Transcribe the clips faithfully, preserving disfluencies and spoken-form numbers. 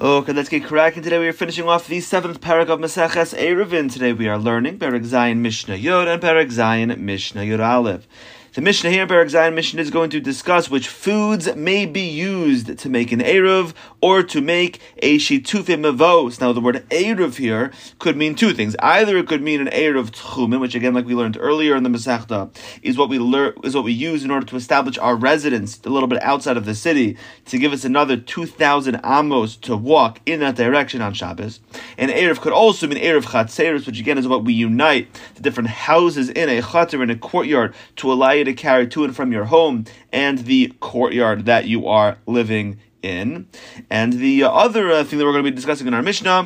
Okay, let's get cracking. Today we are finishing off the seventh parak of Maseches Eruvin. Today we are learning Perek Zayin Mishnah Yod and Perek Zayin Mishnah Yod Aleph. The Mishnah here, Perek Zayin Mishnah, is going to discuss which foods may be used to make an Eruv or to make a Shitufim Mavos. Now, the word Eruv here could mean two things. Either it could mean an Eruv Tchumen, which again, like we learned earlier in the Masechta, is what we learn is what we use in order to establish our residence a little bit outside of the city to give us another two thousand amos to walk in that direction on Shabbos. And Eruv could also mean Eruv Chatzeros, which again is what we unite the different houses in a Chatzer, in a courtyard, to allow you to carry to and from your home and the courtyard that you are living in. And the uh, other uh, thing that we're going to be discussing in our Mishnah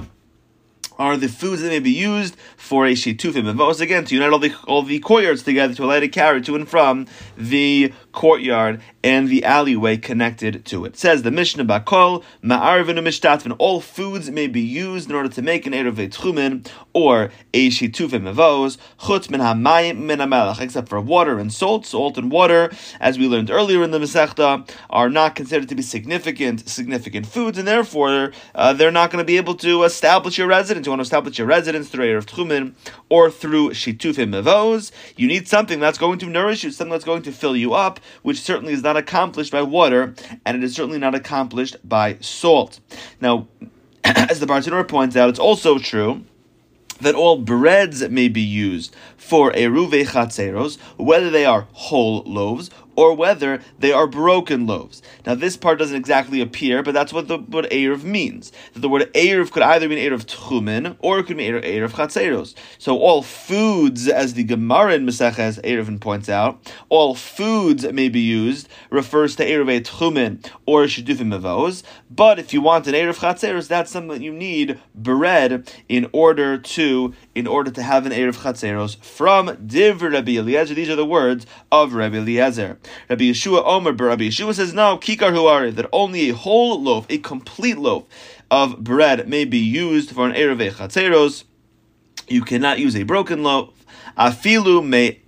are the foods that may be used for a shitufim mavos, again, to unite all the all the courtyards together to allow you to carry to and from the courtyard and the alleyway connected to it. It says the Mishnah Bakol ma'arvin u'mishtatvin. All foods may be used in order to make an eruv tchumen or a shitufim mavos chutz min hamayim min hamelach, except for water and salt. Salt and water, as we learned earlier in the Masechta, are not considered to be significant significant foods, and therefore uh, they're not going to be able to establish your residence. You want to establish your residence through eruv tchumen or through shitufim mavos. You need something that's going to nourish you, something that's going to fill you up, which certainly is not accomplished by water, and it is certainly not accomplished by salt. Now, as the Bartanura points out, it's also true that all breads may be used for eruve chatzeros, whether they are whole loaves or whether they are broken loaves. Now, this part doesn't exactly appear, but that's what the what eruv means. That the word eruv could either mean eruv tchumen or it could mean eruv chatzeros. So all foods, as the Gemara in Maseches Eruvin points out, all foods may be used refers to eruv tchumen or shidufim mavos. But if you want an eruv chatzeros, that's something that you need bread in order to in order to have an eruv chatzeros from Divrei Rabbi Eliezer. These are the words of Rabbi Eliezer. Rabbi Yeshua Omer, but Rabbi Yeshua says no, kikar huari, that only a whole loaf, a complete loaf of bread may be used for an eruv chatzeros. You cannot use a broken loaf. Afilu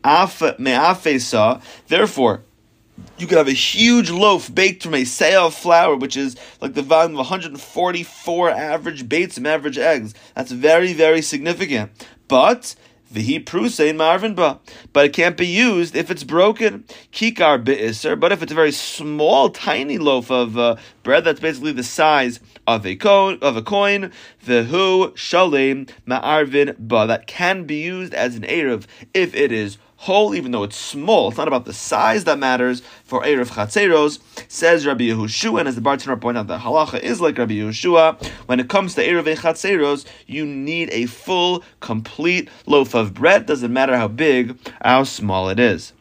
me'afesa. Therefore, you could have a huge loaf baked from a seah of flour, which is like the volume of one hundred forty-four average baits and average eggs. That's very, very significant. But Vihi prusein marvin ba, but it can't be used if it's broken. Kikar be'isser, but if it's a very small, tiny loaf of uh, bread that's basically the size of a coin, of a coin, vihu shalem ma'arvin ba, that can be used as an eruv if it is whole, even though it's small. It's not about the size that matters for eruv chatzeros, says Rabbi Yehoshua. And as the Bartanura pointed out, the halacha is like Rabbi Yehoshua. When it comes to eruv chatzeros, you need a full, complete loaf of bread. Doesn't matter how big, how small it is.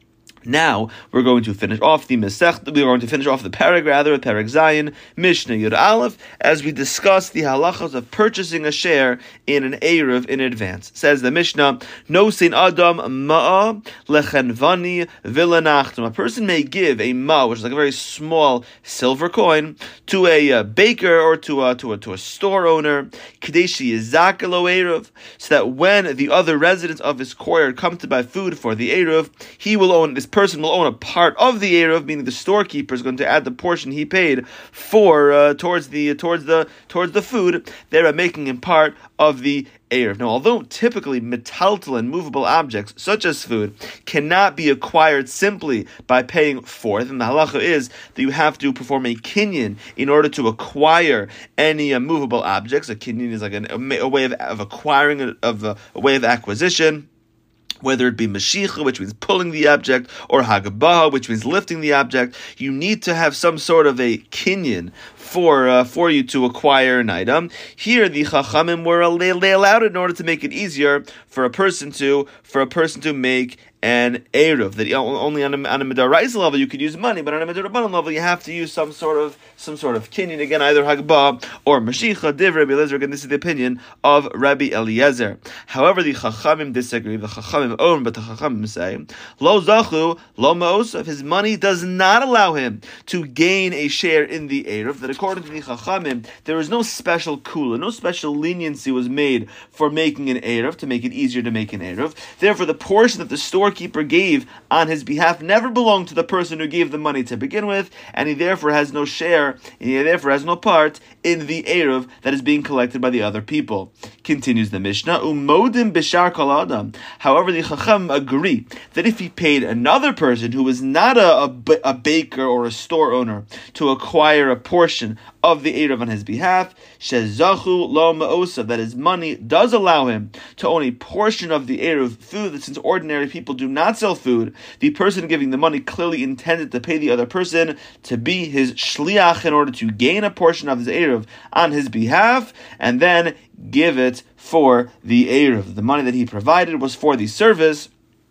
Now we're going to finish off the Masech. We're going to finish off the parak, rather, Perek Zayin Mishnah Yud Aleph, as we discuss the halachas of purchasing a share in an eruv in advance. Says the Mishnah, No sein adam ma'a lechenvani vilanachtum. A person may give a ma, which is like a very small silver coin, to a uh, baker or to a to a to a store owner, kadeshi yizakelo eruv, so that when the other residents of his courtyard come to buy food for the eruv, he will own this person will own a part of the eruv, meaning the storekeeper is going to add the portion he paid for uh, towards the towards the towards the food, thereby making him part of the eruv. Now, although typically metaltal and movable objects such as food cannot be acquired simply by paying for them, the halacha is that you have to perform a kinyan in order to acquire any uh, movable objects. A kinyan is like an, a way of, of acquiring a, of a, a way of acquisition, whether it be Mashiach, which means pulling the object, or Hagabaha, which means lifting the object. You need to have some sort of a kinyan for uh, for you to acquire an item. Here, the Chachamim were they, they allowed it in order to make it easier for a person to for a person to make an eruv. That only on a, on a midaraisa level you could use money, but on a midarabanan level you have to use some sort of some sort of kinyan. Again, either Hagbah or Mashiach. Div Rabbi Eliezer. Again, this is the opinion of Rabbi Eliezer. However, the Chachamim disagree. The Chachamim own, but the Chachamim say lo zachu lo ma'osav. His money does not allow him to gain a share in the eruv. That according to the Chachamim, there is no special kula, no special leniency was made for making an eruv to make it easier to make an eruv. Therefore, the portion that the store storekeeper gave on his behalf never belonged to the person who gave the money to begin with, and he therefore has no share, and he therefore has no part in the eruv that is being collected by the other people. Continues the Mishnah, Umodim b'shar kol adam. However, the Chacham agree that if he paid another person who was not a, a, a baker or a store owner to acquire a portion of the eruv on his behalf, shezachu lo ma'osav, that his money does allow him to own a portion of the eruv food, that since ordinary people do not sell food, the person giving the money clearly intended to pay the other person to be his shliach in order to gain a portion of his eruv on his behalf, and then give it for the eruv. The money that he provided was for the service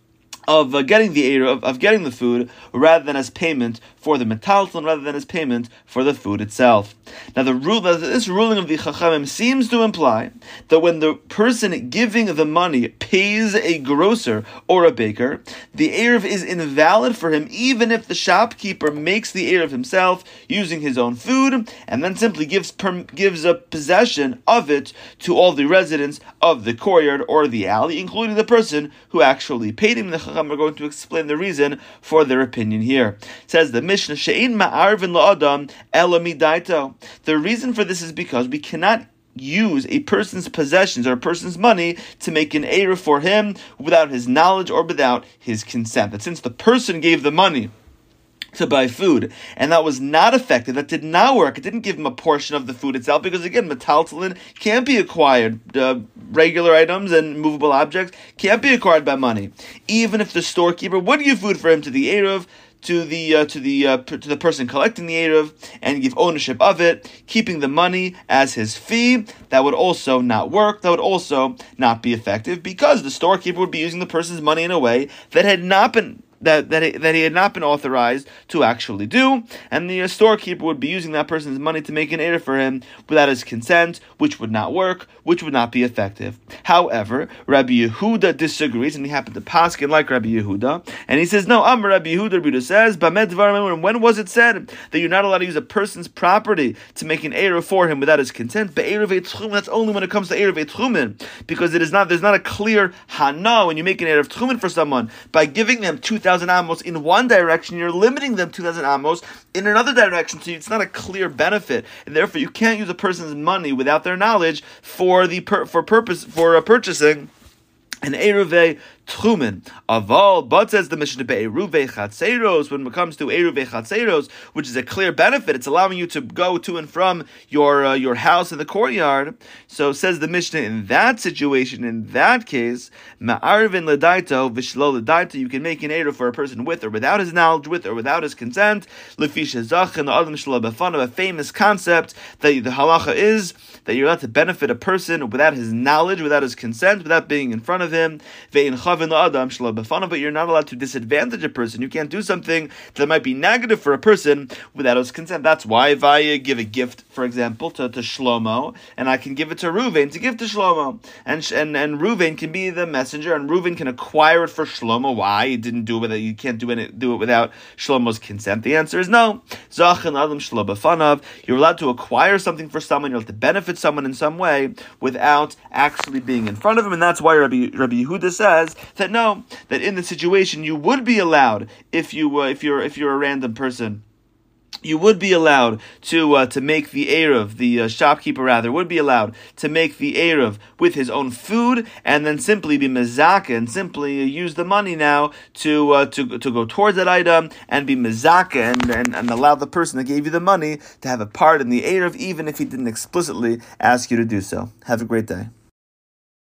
of uh, getting the eruv, of, of getting the food, rather than as payment for the metalton, rather than as payment for the food itself. Now, the rule, this ruling of the Chachamim seems to imply that when the person giving the money pays a grocer or a baker, the eruv is invalid for him, even if the shopkeeper makes the eruv himself using his own food, and then simply gives per, gives a possession of it to all the residents of the courtyard or the alley, including the person who actually paid him. The Chachamim are going to explain the reason for their opinion here. It says the Mishnah, She'in ma'arvin la'adam ela midaito. The reason for this is because we cannot use a person's possessions or a person's money to make an eruv for him without his knowledge or without his consent. That since the person gave the money to buy food, and that was not effective, that did not work, it didn't give him a portion of the food itself, because again, metaltalin can't be acquired, uh, regular items and movable objects can't be acquired by money. Even if the storekeeper would give food for him to the eruv, to the uh, to the uh, to the person collecting the eruv, and give ownership of it, keeping the money as his fee, that would also not work. That would also not be effective, because the storekeeper would be using the person's money in a way that had not been that that he, that he had not been authorized to actually do, and the uh, storekeeper would be using that person's money to make an eruv for him without his consent, which would not work, which would not be effective. However, Rabbi Yehuda disagrees, and he happened to paskin like Rabbi Yehuda, and he says, no, Amar Rabbi Yehuda, Rabbi Yehuda says, when was it said that you're not allowed to use a person's property to make an eruv for him without his consent? But eruv etchumen, that's only when it comes to eruv etchumen, because it is not, there's not a clear hana when you make an eruv tchumen for someone by giving them two thousand amos in one direction, you're limiting them two thousand amos in another direction, so it's not a clear benefit, and therefore you can't use a person's money without their knowledge for the per, for purpose for uh, purchasing an eruv tchumen. Aval, but says the Mishnah, be'eruv chatzeros, when it comes to eruv chatzeros, which is a clear benefit, it's allowing you to go to and from your uh, your house in the courtyard. So says the Mishnah, in that situation, in that case, ma'arvin ledaito v'shlo ledaito, you can make an eruv for a person with or without his knowledge, with or without his consent. Lefi shezach and the adam shlo b'fanav, a famous concept that the halacha is that you're allowed to benefit a person without his knowledge, without his consent, without being in front of him. Ve'in chav but you're not allowed to disadvantage a person. You can't do something that might be negative for a person without his consent. That's why if I give a gift, for example, to, to Shlomo, and I can give it to Reuven to give to Shlomo, and and and Reuven can be the messenger, and Reuven can acquire it for Shlomo. Why? You didn't do it without, you can't do it do it without Shlomo's consent. The answer is no. You're allowed to acquire something for someone. You're allowed to benefit someone in some way without actually being in front of him, and that's why Rabbi Rabbi Yehuda says that no, that in the situation you would be allowed, if you uh, if you're if you're a random person, you would be allowed to uh, to make the eruv, the uh, shopkeeper rather, would be allowed to make the eruv with his own food, and then simply be mezaka, and simply uh, use the money now to uh, to to go towards that item, and be mezaka, and, and, and allow the person that gave you the money to have a part in the eruv, even if he didn't explicitly ask you to do so. Have a great day.